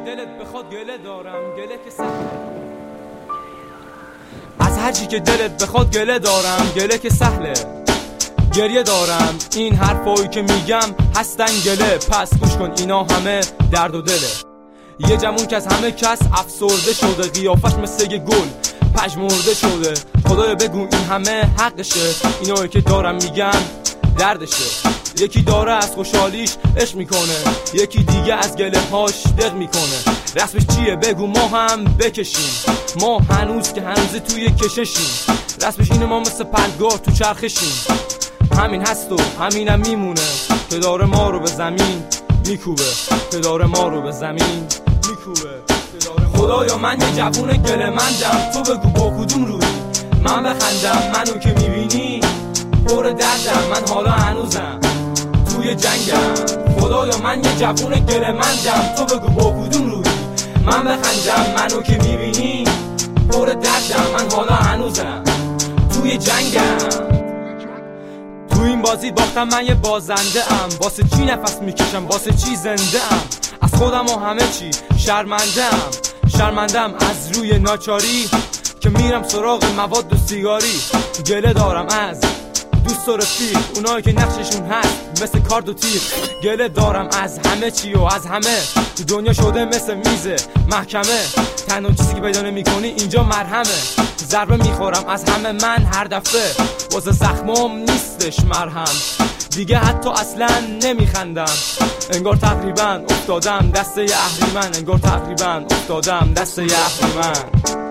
دلت بخواد گله دارم، گله که سهله. از هر چی که دلت بخواد گله دارم، گله که سهله. گریه دارم، این حرفایی که میگم هستن گله، پس گوش کن اینا همه درد و دله. یه جمون که از همه کس افسرده شده، قیافش مثل یه گل پژمرده شده. خدایا بگو این همه حقشه، اینایی که دارم میگم دردشه. یکی داره از خوشحالیش عشق میکنه، یکی دیگه از گله هاش دق میکنه. رسمش چیه بگو ما هم بکشیم، ما هنوز که هنوز توی کششیم. رسمش اینه ما مثل پرگار تو چرخشیم. همین هست و همینم میمونه که داره ما رو به زمین میکوبه، که داره ما رو به زمین میکوبه. خدایا من یه جوون گله مندم، تو بگو با کدوم روی من بخندم. منو که میبینی پر دردم، من حالا هنوزم توی جنگم. خدایا من یه جوون گله مندم، تو بگو با کدوم روی من بخندم. منو که میبینی پر دردم، من حالا هنوزم توی جنگم. تو این بازی باختم من یه بازنده ام، واسه چی نفس میکشم، واسه چی زنده ام. از خودم و همه چی شرمندم از روی ناچاری که میرم سراغ مواد و سیگاری. گله دارم از دوست و رفیق، اونایی که نقششون هست مثل کارد و تیر. گله دارم از همه چی و از همه، تو دنیا شده مثل میز محکمه. تنها چیزی که پیدا نمی‌کنی اینجا مرهمه. ضربه میخورم از همه من هر دفعه، واسه زخمم نیستش مرهم دیگه. حتی اصلا نمیخندم، انگار تقریبا افتادم دسته اهریمن، انگار تقریبا افتادم دسته اهریمن.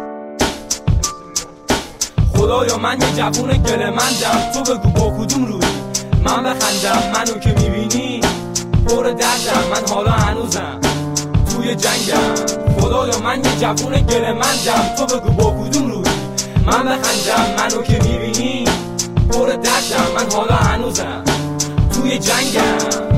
خدایا من یه جوون گله مندم، تو بگو با کدوم روی من بخندم. منو که میبینی پر دردم، من حالا هنوزم توی جنگم. خدایا من یه جوون گله مندم، تو بگو با کدوم روی من بخندم. منو که میبینی پر دردم، من حالا هنوزم توی جنگم.